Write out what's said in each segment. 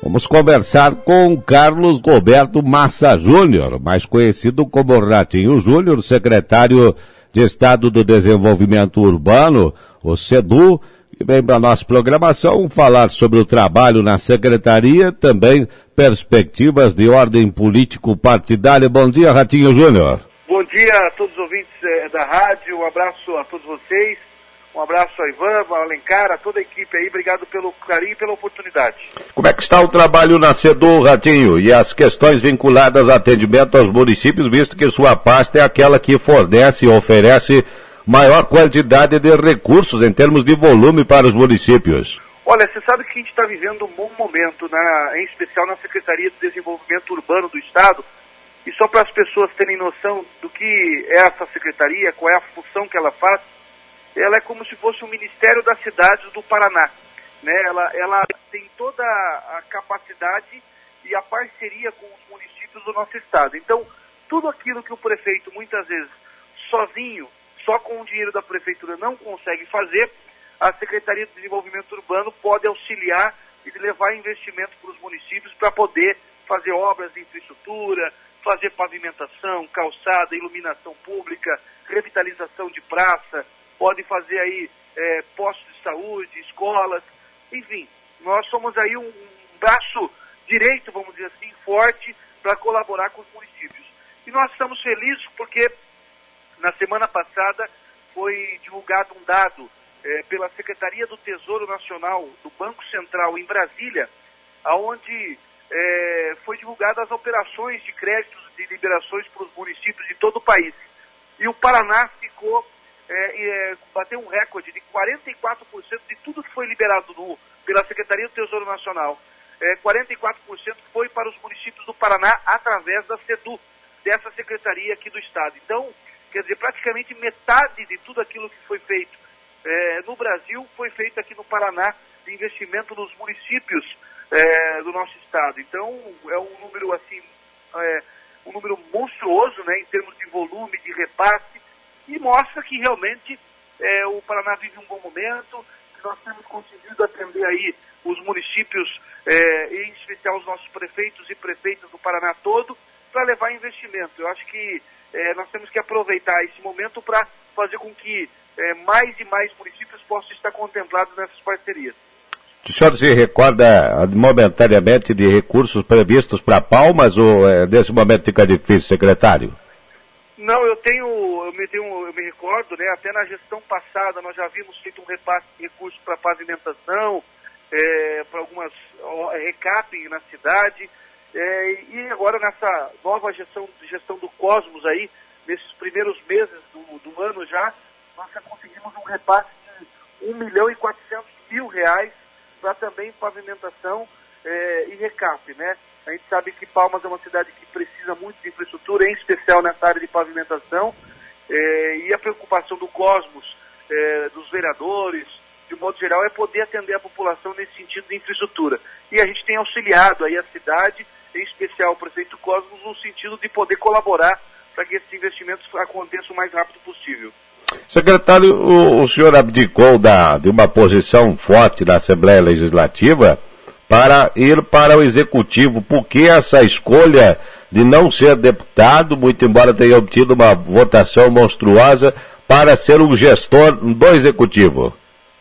Vamos conversar com Carlos Roberto Massa Júnior, mais conhecido como Ratinho Júnior, secretário de Estado do Desenvolvimento Urbano, o SEDU, que vem para a nossa programação falar sobre o trabalho na secretaria, também perspectivas de ordem político-partidária. Bom dia, Ratinho Júnior. Bom dia a todos os ouvintes da rádio, um abraço a todos vocês, um abraço a Ivan, ao Alencar, a toda a equipe aí, obrigado pelo carinho e pela oportunidade. Como é que está o trabalho na SEDU, Ratinho, e as questões vinculadas ao atendimento aos municípios, visto que sua pasta é aquela que fornece e oferece maior quantidade de recursos em termos de volume para os municípios? Olha, você sabe que a gente está vivendo um bom momento, em especial na Secretaria de Desenvolvimento Urbano do Estado, e só para as pessoas terem noção do que é essa secretaria, qual é a função que ela faz, ela é como se fosse o Ministério das Cidades do Paraná, né? Ela tem toda a capacidade e a parceria com os municípios do nosso estado. Então, tudo aquilo que o prefeito, muitas vezes, sozinho, só com o dinheiro da prefeitura não consegue fazer, a Secretaria de Desenvolvimento Urbano pode auxiliar e levar investimento para os municípios para poder fazer obras de infraestrutura, fazer pavimentação, calçada, iluminação pública, revitalização de praça, pode fazer aí postos de saúde, escolas, enfim, nós somos aí um braço direito, vamos dizer assim, forte para colaborar com os municípios. E nós estamos felizes porque na semana passada foi divulgado um dado pela Secretaria do Tesouro Nacional do Banco Central em Brasília, onde foi divulgada as operações de créditos e liberações para os municípios de todo o país. E o Paraná bateu um recorde de 44% de tudo que foi liberado pela Secretaria do Tesouro Nacional. 44% foi para os municípios do Paraná através da SEDU, dessa secretaria aqui do Estado. Então, quer dizer, praticamente metade de tudo aquilo que foi feito no Brasil foi feito aqui no Paraná, de investimento nos municípios do nosso Estado. Então, é um número assim, um número monstruoso, né, em termos de volume, de repasse, e mostra que realmente o Paraná vive um bom momento, que nós temos conseguido atender aí os municípios, em especial os nossos prefeitos e prefeitas do Paraná todo, para levar investimento. Eu acho que nós temos que aproveitar esse momento para fazer com que mais e mais municípios possam estar contemplados nessas parcerias. O senhor se recorda momentaneamente de recursos previstos para Palmas ou nesse momento fica difícil, secretário? Não, eu me recordo, né, até na gestão passada nós já havíamos feito um repasse de recursos para pavimentação, para algumas recap na cidade, e agora nessa nova gestão do Cosmos aí, nesses primeiros meses do ano já, nós já conseguimos um repasse de R$1.400.000 para também pavimentação e recap, né? A gente sabe que Palmas é uma cidade que precisa muito de infraestrutura, em especial nessa área de pavimentação, e a preocupação do Cosmos, dos vereadores, de modo geral, é poder atender a população nesse sentido de infraestrutura. E a gente tem auxiliado aí a cidade, em especial o prefeito Cosmos, no sentido de poder colaborar para que esses investimentos aconteçam o mais rápido possível. Secretário, o senhor abdicou de uma posição forte na Assembleia Legislativa para ir para o Executivo. Por que essa escolha de não ser deputado, muito embora tenha obtido uma votação monstruosa, para ser um gestor do Executivo?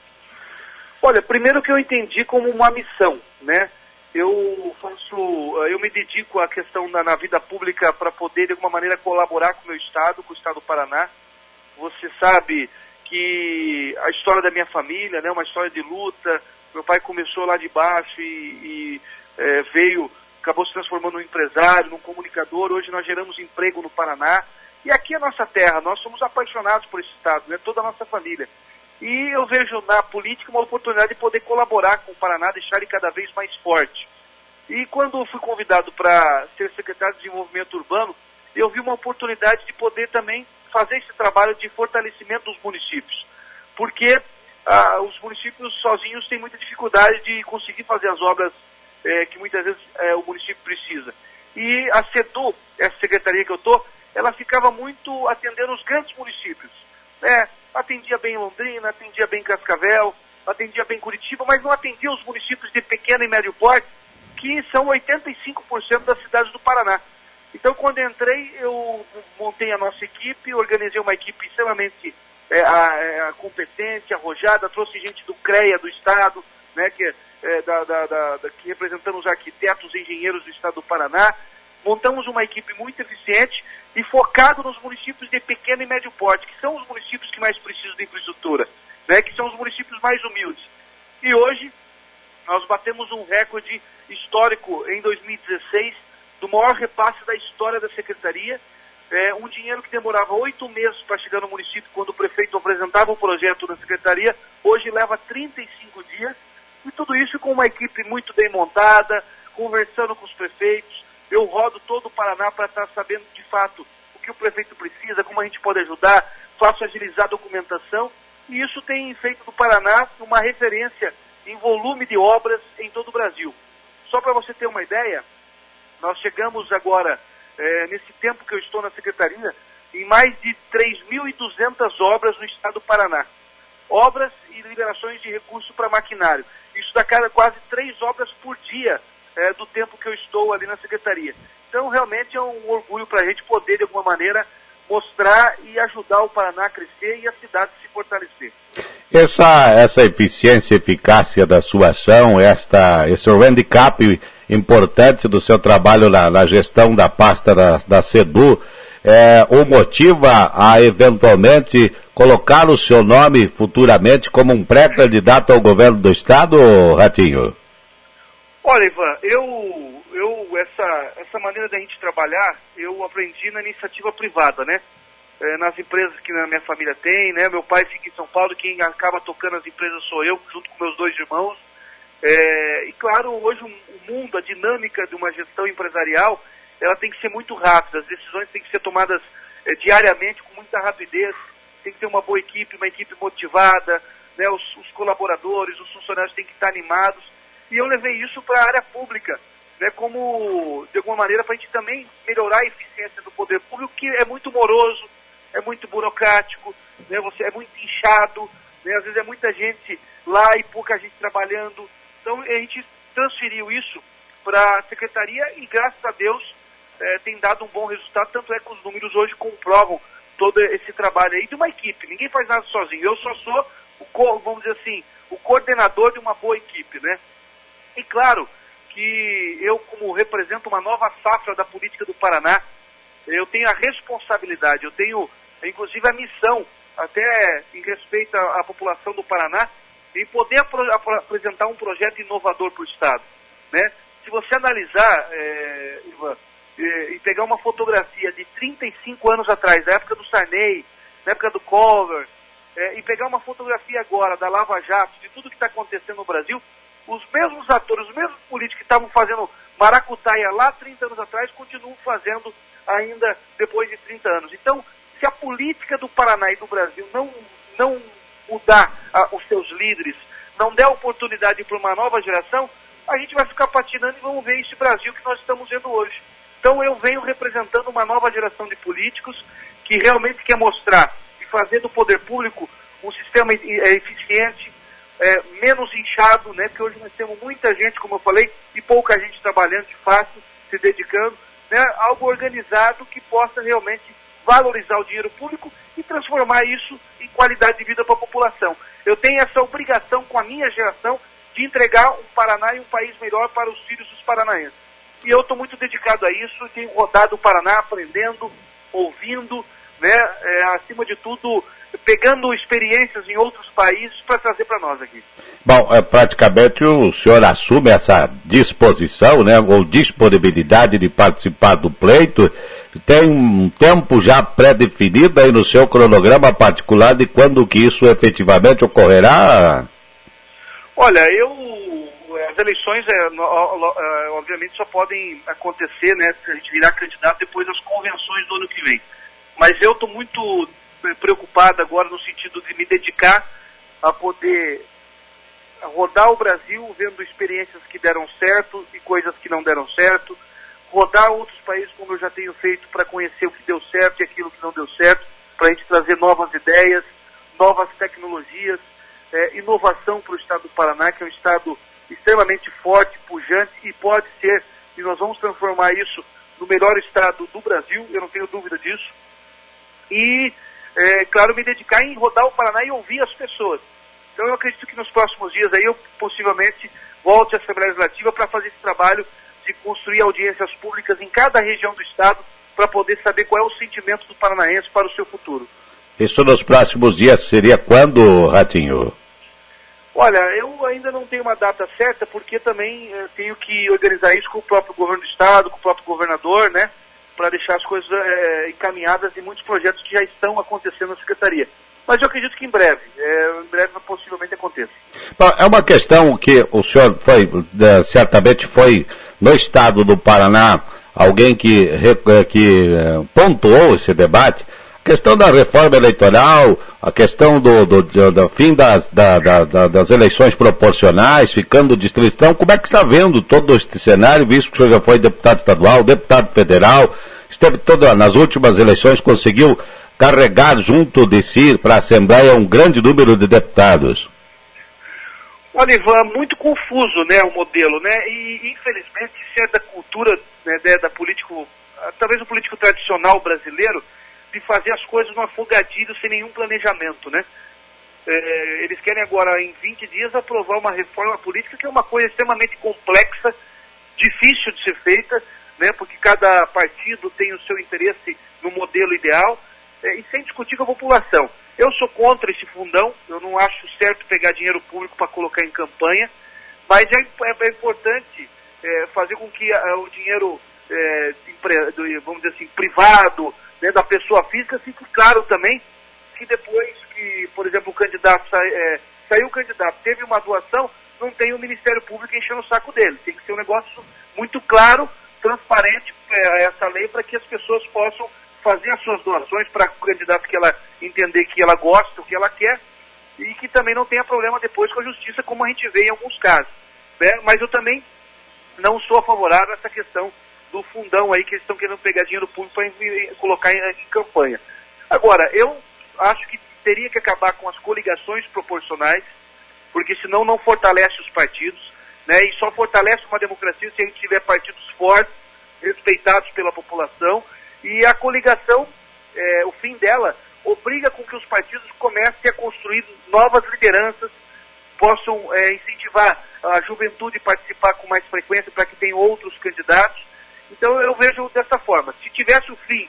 Olha, primeiro que eu entendi como uma missão, né? Eu me dedico à questão na vida pública para poder, de alguma maneira, colaborar com o meu Estado, com o Estado do Paraná. Você sabe que a história da minha família, né, uma história de luta. Meu pai começou lá de baixo e acabou se transformando num empresário, num comunicador. Hoje nós geramos emprego no Paraná. E aqui é a nossa terra, nós somos apaixonados por esse Estado, né, toda a nossa família. E eu vejo na política uma oportunidade de poder colaborar com o Paraná, deixar ele cada vez mais forte. E quando fui convidado para ser secretário de Desenvolvimento Urbano, eu vi uma oportunidade de poder também fazer esse trabalho de fortalecimento dos municípios. Porque os municípios sozinhos têm muita dificuldade de conseguir fazer as obras que muitas vezes o município precisa. E a SEDU, essa secretaria que eu estou, ela ficava muito atendendo os grandes municípios, né? Atendia bem Londrina, atendia bem Cascavel, atendia bem Curitiba, mas não atendia os municípios de pequeno e médio porte, que são 85% das cidades do Paraná. Então, quando entrei, eu montei a nossa equipe, organizei uma equipe extremamente competente, arrojada, trouxe gente do CREA do Estado, né, que representando os arquitetos e engenheiros do Estado do Paraná. Montamos uma equipe muito eficiente e focado nos municípios de pequeno e médio porte, que são os municípios que mais precisam de infraestrutura, né, que são os municípios mais humildes. E hoje, nós batemos um recorde histórico em 2016, do maior repasse da história da Secretaria, um dinheiro que demorava 8 meses para chegar no município, quando o prefeito apresentava o projeto da Secretaria, hoje leva 35 dias, e tudo isso com uma equipe muito bem montada, conversando com os prefeitos. Eu rodo todo o Paraná para estar sabendo de fato o que o prefeito precisa, como a gente pode ajudar, faço agilizar a documentação, e isso tem feito do Paraná uma referência em volume de obras em todo o Brasil. Só para você ter uma ideia, nós chegamos agora, nesse tempo que eu estou na Secretaria, em mais de 3.200 obras no estado do Paraná. Obras e liberações de recursos para maquinário. Isso dá quase 3 obras por dia do tempo que eu estou ali na Secretaria. Então, realmente é um orgulho para a gente poder, de alguma maneira, mostrar e ajudar o Paraná a crescer e a cidade se fortalecer. Essa eficiência e eficácia da sua ação, esse handicap importante do seu trabalho na gestão da pasta da SEDU, o motiva a eventualmente colocar o seu nome futuramente como um pré-candidato ao governo do Estado, Ratinho? Olha, Ivan, essa maneira da gente trabalhar, eu aprendi na iniciativa privada, né? Nas empresas que a minha família tem, né? Meu pai fica em São Paulo, quem acaba tocando as empresas sou eu, junto com meus 2 irmãos. E claro, hoje o mundo, a dinâmica de uma gestão empresarial, ela tem que ser muito rápida, as decisões têm que ser tomadas diariamente com muita rapidez, tem que ter uma boa equipe, uma equipe motivada, né? Os colaboradores, os funcionários têm que estar animados, e eu levei isso para a área pública, né? Como, de alguma maneira, para a gente também melhorar a eficiência do poder público, que é muito moroso, é muito burocrático, né? É muito inchado, né? Às vezes é muita gente lá e pouca gente trabalhando. Então a gente transferiu isso para a Secretaria e, graças a Deus, tem dado um bom resultado, tanto é que os números hoje comprovam todo esse trabalho aí de uma equipe. Ninguém faz nada sozinho, eu só sou, vamos dizer assim, o coordenador de uma boa equipe, né? E claro que eu, como represento uma nova safra da política do Paraná, eu tenho a responsabilidade, eu tenho inclusive a missão, até em respeito à população do Paraná, em poder apresentar um projeto inovador para o Estado, né? Se você analisar, Ivan, e pegar uma fotografia de 35 anos atrás, da época do Sarney, da época do Collor, e pegar uma fotografia agora da Lava Jato, de tudo que está acontecendo no Brasil, os mesmos atores, os mesmos políticos que estavam fazendo maracutaia lá 30 anos atrás, continuam fazendo ainda depois de 30 anos. Então, se a política do Paraná e do Brasil não mudar os seus líderes, não der oportunidade para uma nova geração, a gente vai ficar patinando e vamos ver esse Brasil que nós estamos vendo hoje. Então eu venho representando uma nova geração de políticos que realmente quer mostrar e fazer do poder público um sistema eficiente, menos inchado, né? Porque hoje nós temos muita gente, como eu falei, e pouca gente trabalhando de fato, se dedicando, né? Algo organizado que possa realmente valorizar o dinheiro público e transformar isso em qualidade de vida para a população. Eu tenho essa obrigação com a minha geração de entregar um Paraná e um país melhor para os filhos dos paranaenses. E eu estou muito dedicado a isso, tenho rodado o Paraná aprendendo, ouvindo, né, acima de tudo, pegando experiências em outros países para trazer para nós aqui. Bom, praticamente o senhor assume essa disposição, né, ou disponibilidade de participar do pleito. Tem um tempo já pré-definido aí no seu cronograma particular de quando que isso efetivamente ocorrerá? Olha, as eleições, obviamente, só podem acontecer, né, se a gente virar candidato depois das convenções do ano que vem. Mas eu estou muito preocupado agora no sentido de me dedicar a poder rodar o Brasil, vendo experiências que deram certo e coisas que não deram certo, rodar outros países como eu já tenho feito para conhecer o que deu certo e aquilo que não deu certo, para a gente trazer novas ideias, novas tecnologias, inovação para o estado do Paraná, que é um estado extremamente forte, pujante, e pode ser, e nós vamos transformar isso no melhor estado do Brasil, eu não tenho dúvida disso. E, claro, me dedicar em rodar o Paraná e ouvir as pessoas. Então eu acredito que nos próximos dias aí eu possivelmente volte à Assembleia Legislativa para fazer esse trabalho de construir audiências públicas em cada região do estado para poder saber qual é o sentimento do paranaense para o seu futuro. Isso nos próximos dias seria quando, Ratinho? Olha, eu ainda não tenho uma data certa, porque também tenho que organizar isso com o próprio governo do estado, com o próprio governador, né, para deixar as coisas encaminhadas em muitos projetos que já estão acontecendo na Secretaria. Mas eu acredito que em breve possivelmente aconteça. Bom, é uma questão que o senhor certamente foi no estado do Paraná alguém que pontuou esse debate. A questão da reforma eleitoral, a questão do fim das eleições proporcionais, ficando distritão, como é que está vendo todo este cenário, visto que o senhor já foi deputado estadual, deputado federal, esteve nas últimas eleições, conseguiu carregar junto de si para a Assembleia um grande número de deputados? Olha, Ivan, muito confuso, né, o modelo, né, e infelizmente isso é da cultura, né, da político, talvez o político tradicional brasileiro, de fazer as coisas no afogadilho sem nenhum planejamento, né. Eles querem agora, em 20 dias, aprovar uma reforma política que é uma coisa extremamente complexa, difícil de ser feita, né, porque cada partido tem o seu interesse no modelo ideal, e sem discutir com a população. Eu sou contra esse fundão, eu não acho certo pegar dinheiro público para colocar em campanha, mas é importante fazer com que o dinheiro, vamos dizer assim, privado, né, da pessoa física, fique claro também que depois que, por exemplo, o candidato saiu o candidato, teve uma doação, não tem o Ministério Público enchendo o saco dele. Tem que ser um negócio muito claro, transparente, essa lei, para que as pessoas possam fazer as suas doações para o candidato que ela entender que ela gosta, o que ela quer, e que também não tenha problema depois com a justiça, como a gente vê em alguns casos, né? Mas eu também não sou favorável a essa questão do fundão aí, que eles estão querendo pegar dinheiro público para colocar em campanha. Agora, eu acho que teria que acabar com as coligações proporcionais, porque senão não fortalece os partidos, né? E só fortalece uma democracia se a gente tiver partidos fortes, respeitados pela população. E a coligação, o fim dela, obriga com que os partidos comecem a construir novas lideranças, possam incentivar a juventude a participar com mais frequência para que tenham outros candidatos. Então eu vejo dessa forma. Se tivesse o fim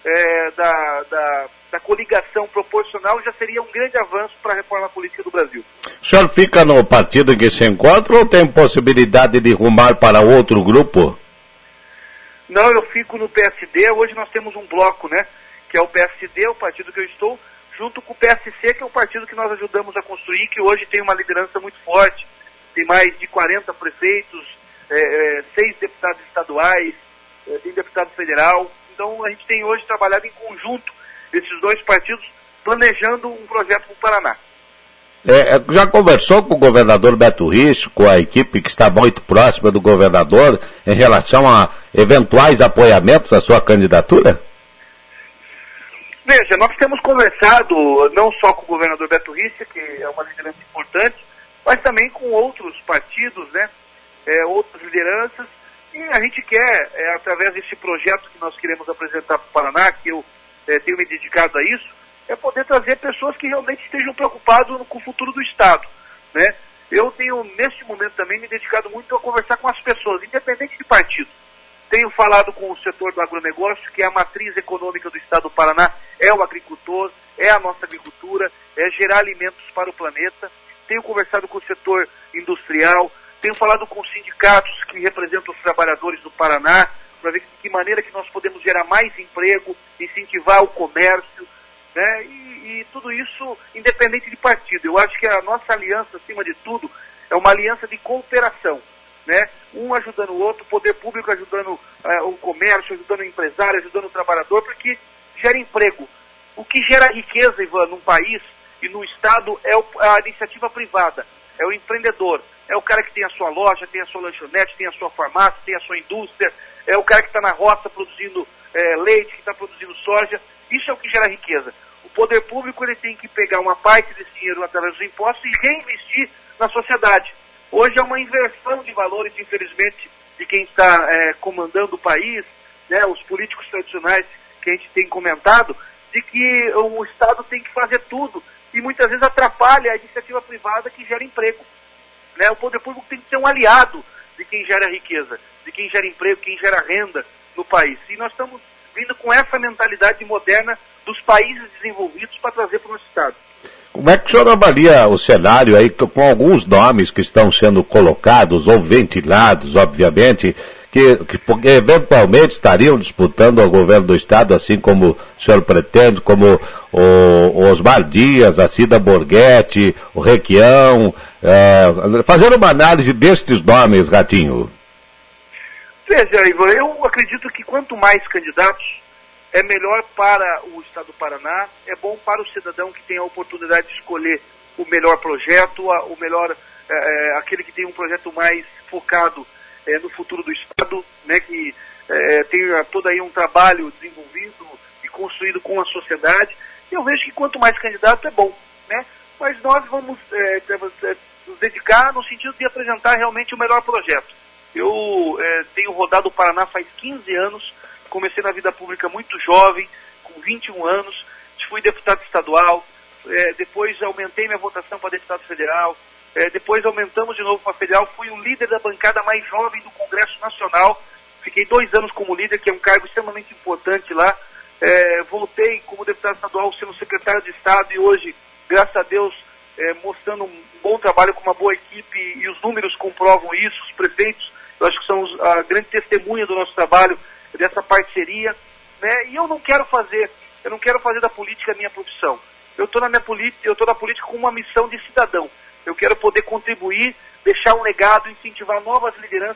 da coligação proporcional, já seria um grande avanço para a reforma política do Brasil. O senhor fica no partido em que se encontra ou tem possibilidade de rumar para outro grupo? Não, eu fico no PSD. Hoje nós temos um bloco, né, que é o PSD, o partido que eu estou, junto com o PSC, que é o partido que nós ajudamos a construir, que hoje tem uma liderança muito forte, tem mais de 40 prefeitos, 6 deputados estaduais, tem deputado federal. Então a gente tem hoje trabalhado em conjunto esses dois partidos, planejando um projeto para o Paraná. Já conversou com o governador Beto Richo, com a equipe que está muito próxima do governador, em relação a eventuais apoiamentos à sua candidatura? Veja, nós temos conversado não só com o governador Beto Richo, que é uma liderança importante, mas também com outros partidos, né, outras lideranças, e a gente quer, através desse projeto que nós queremos apresentar para o Paraná, que eu tenho me dedicado a isso, é poder trazer pessoas que realmente estejam preocupadas com o futuro do Estado, né? Eu tenho, neste momento também, me dedicado muito a conversar com as pessoas, independente de partido. Tenho falado com o setor do agronegócio, que é a matriz econômica do Estado do Paraná, é o agricultor, é a nossa agricultura, é gerar alimentos para o planeta. Tenho conversado com o setor industrial, tenho falado com os sindicatos que representam os trabalhadores do Paraná, para ver de que maneira que nós podemos gerar mais emprego, incentivar o comércio, né? E tudo isso independente de partido. Eu acho que a nossa aliança, acima de tudo, é uma aliança de cooperação, né? Um ajudando o outro, o poder público ajudando o comércio, ajudando o empresário, ajudando o trabalhador, porque gera emprego. O que gera riqueza, Ivan, num país e no Estado é a iniciativa privada, é o empreendedor, é o cara que tem a sua loja, tem a sua lanchonete, tem a sua farmácia, tem a sua indústria, é o cara que está na roça produzindo leite, que está produzindo soja. Isso é o que gera riqueza. O poder público ele tem que pegar uma parte desse dinheiro através dos impostos e reinvestir na sociedade. Hoje é uma inversão de valores, infelizmente, de quem está comandando o país, né, os políticos tradicionais que a gente tem comentado, de que o Estado tem que fazer tudo e muitas vezes atrapalha a iniciativa privada que gera emprego. Né? O poder público tem que ser um aliado de quem gera riqueza, de quem gera emprego, quem gera renda no país. E nós estamos vindo com essa mentalidade moderna dos países desenvolvidos para trazer para o nosso Estado. Como é que o senhor avalia o cenário aí com alguns nomes que estão sendo colocados ou ventilados, obviamente, que eventualmente estariam disputando ao governo do Estado, assim como o senhor pretende, como o Osmar Dias, a Cida Borghetti, o Requião, fazendo uma análise destes nomes, Ratinho? Veja, Ivan, eu acredito que quanto mais candidatos, é melhor para o Estado do Paraná, é bom para o cidadão que tem a oportunidade de escolher o melhor projeto, o melhor, aquele que tem um projeto mais focado no futuro do Estado, né, que tem todo aí um trabalho desenvolvido e construído com a sociedade. Eu vejo que quanto mais candidato é bom, né? Mas nós vamos nos dedicar no sentido de apresentar realmente o melhor projeto. Eu tenho rodado o Paraná faz 15 anos, comecei na vida pública muito jovem, com 21 anos, fui deputado estadual, depois aumentei minha votação para deputado federal, depois aumentamos de novo para federal, fui o líder da bancada mais jovem do Congresso Nacional, fiquei 2 anos como líder, que é um cargo extremamente importante lá, voltei como deputado estadual, sendo secretário de Estado e hoje, graças a Deus, mostrando um bom trabalho com uma boa equipe e os números comprovam isso, os prefeitos, eu acho que são a grande testemunha do nosso trabalho, dessa parceria, né? E eu não quero fazer da política a minha profissão. Eu estou na política com uma missão de cidadão. Eu quero poder contribuir, deixar um legado, incentivar novas lideranças,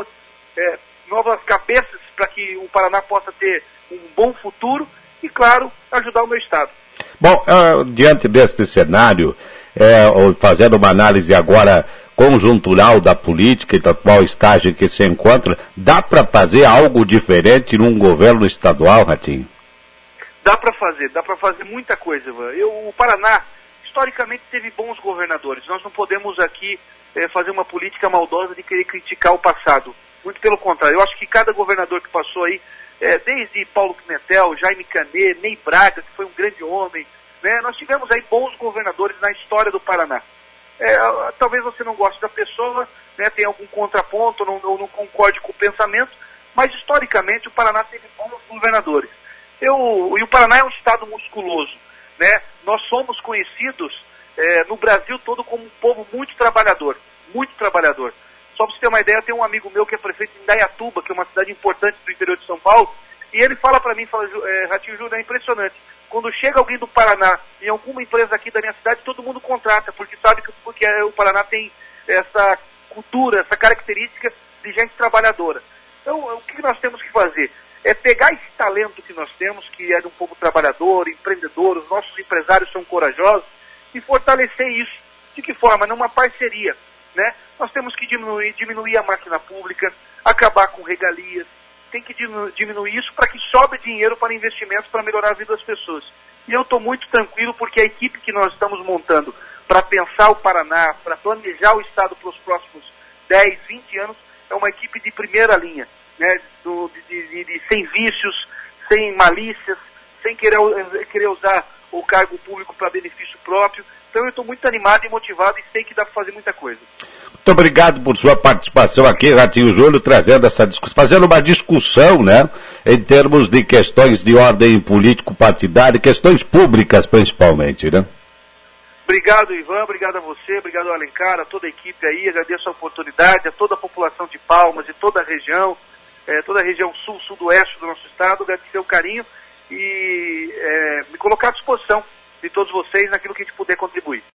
novas cabeças para que o Paraná possa ter um bom futuro e, claro, ajudar o meu Estado. Bom, diante deste cenário, fazendo uma análise agora conjuntural da política e do atual estágio em que se encontra, dá para fazer algo diferente num governo estadual, Ratinho? Dá para fazer muita coisa, Ivan. O Paraná, historicamente, teve bons governadores. Nós não podemos aqui fazer uma política maldosa de querer criticar o passado. Muito pelo contrário, eu acho que cada governador que passou aí, desde Paulo Pimentel, Jaime Canet, Ney Braga, que foi um grande homem, né? Nós tivemos aí bons governadores na história do Paraná. Talvez você não goste da pessoa, né, tenha algum contraponto, ou não concorde com o pensamento, mas historicamente o Paraná teve bons governadores. E o Paraná é um estado musculoso, né? Nós somos conhecidos no Brasil todo como um povo muito trabalhador, muito trabalhador. Só para você ter uma ideia, eu tenho um amigo meu que é prefeito de Indaiatuba, que é uma cidade importante do interior de São Paulo, e ele fala para mim, Ratinho Júnior, é impressionante. Quando chega alguém do Paraná em alguma empresa aqui da minha cidade, todo mundo contrata, porque sabe que o Paraná tem essa cultura, essa característica de gente trabalhadora. Então, o que nós temos que fazer? É pegar esse talento que nós temos, que é de um povo trabalhador, empreendedor, os nossos empresários são corajosos, e fortalecer isso. De que forma? Numa parceria, né? Nós temos que diminuir a máquina pública, acabar com regalias, tem que diminuir isso para que sobre dinheiro para investimentos para melhorar a vida das pessoas. E eu estou muito tranquilo porque a equipe que nós estamos montando para pensar o Paraná, para planejar o Estado para os próximos 10, 20 anos, é uma equipe de primeira linha, né? Sem vícios, sem malícias, sem querer usar o cargo público para benefício próprio. Então eu estou muito animado e motivado e sei que dá para fazer muita coisa. Muito obrigado por sua participação aqui, Ratinho Júnior, trazendo essa discussão, fazendo uma discussão, né, em termos de questões de ordem político-partidária, questões públicas principalmente, né? Obrigado, Ivan, obrigado a você, obrigado ao Alencar, a toda a equipe aí, agradeço a oportunidade, a toda a população de Palmas e toda a região sul, sudoeste do nosso estado, agradecer o carinho e me colocar à disposição de todos vocês naquilo que a gente puder contribuir.